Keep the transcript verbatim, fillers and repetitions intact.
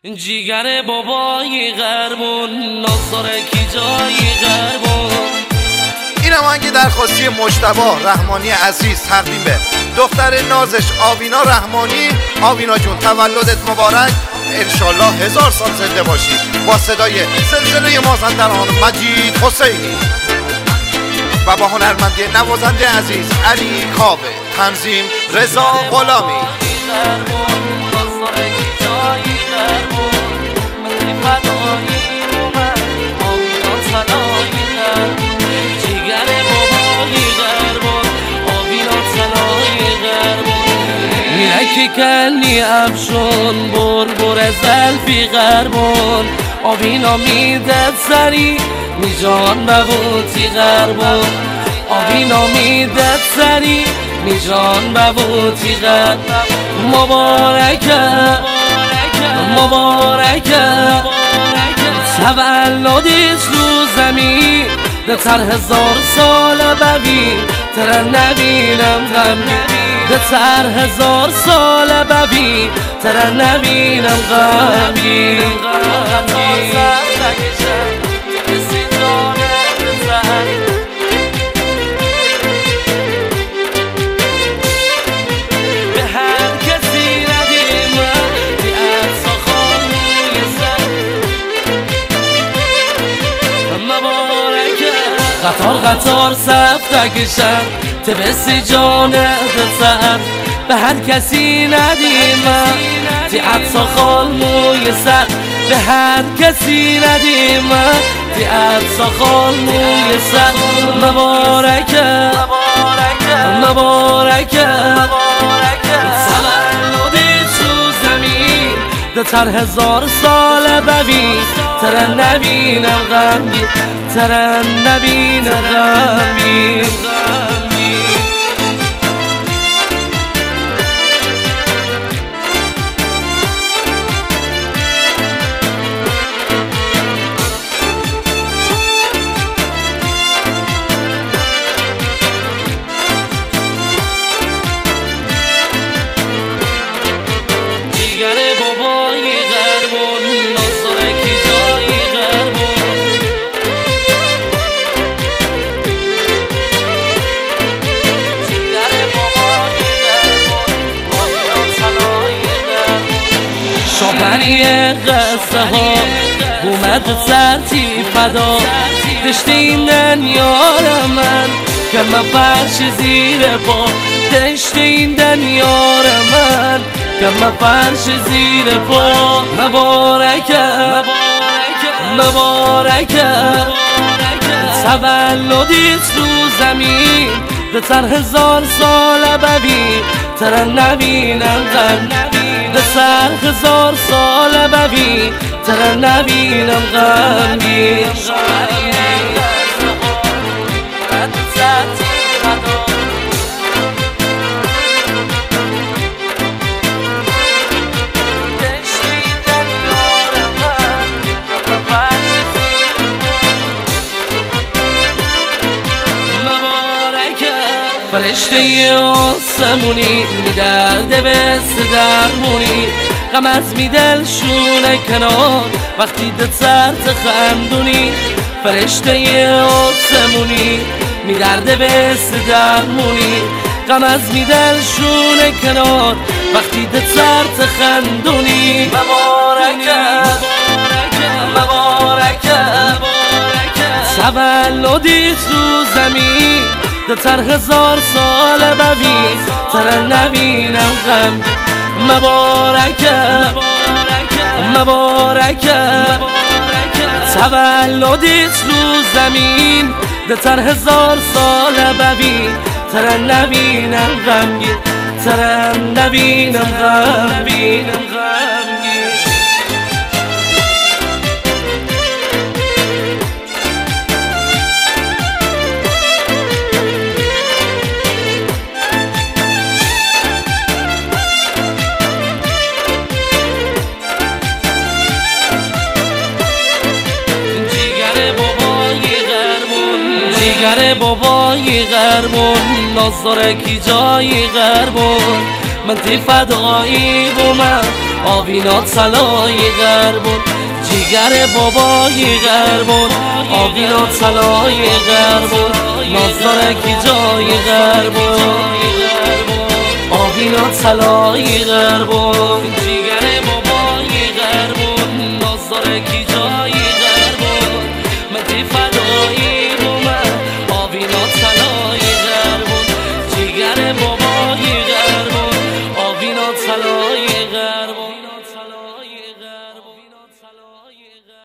جیگر بابای غربون نازارکی جای غربون. این آهنگ درخواستی مجتبی رحمانی عزیز تقدیم به دختر نازش آوینا رحمانی. آوینا جون تولدت مبارک، انشالله هزار سال زنده باشی. با صدای زلزله مازندران مجید حسینی و با هنرمندی نوازنده عزیز علی کاوه، تنظیم رضا غلامی. که کنی افشون بر بر زلفی غربون. آوینا میدد سری میجان ببوتی غربون. آوینا میدد سری میجان ببوتی غربون. مبارکه مبارکه تولدت رو زمین دتر هزار سال ببین تر نبینم غمی. دتر هزار سال ببین تر نبینم غمی. قطار قطار صف تکشم تبسی جانه دسر به هر کسی ندیم تی عطسا خال موی سر. به هر کسی ندیم تی عطسا خال موی سر. مبارکه مبارکه تولدی تو زمین دتر هزار سال ببین تر نبینم غمی تر نبینم غمی. شاپنی قصه ها اومد سرتی فدا. دشتیندن یار من که من فرش زیر پا. دشتیندن یار من که من فرش زیر پا. مبارکه مبارکه تولدیت رو زمین دتر هزار سال ببین تر نبینم غم. دتر هزار سال ببین تر نبینم غمی. فرشته آسمونی میدرده بست درمونی. غم از میدل شونه کنار وقتی دتر تخندونی. فرشته آسمونی میدرده بست درمونی. غم از میدل شونه کنار وقتی دتر تخندونی. مبارکه مبارکه تولدی تو زمین دتر هزار سال ببین تر نبینم غم. مبارکه مبارکه تولدیت رو زمین دتر هزار سال ببین تر نبینم غمگی تر نبینم غمگی. جیگر بابای غربون نازارکی جای غربون. من تی فدایی بومم آوینا طلای غربون جیگر بابای غربون آوینا طلای غربون نازدارکی جای غربون آوینا طلای غربون جیگر بابای غربون نازدارکی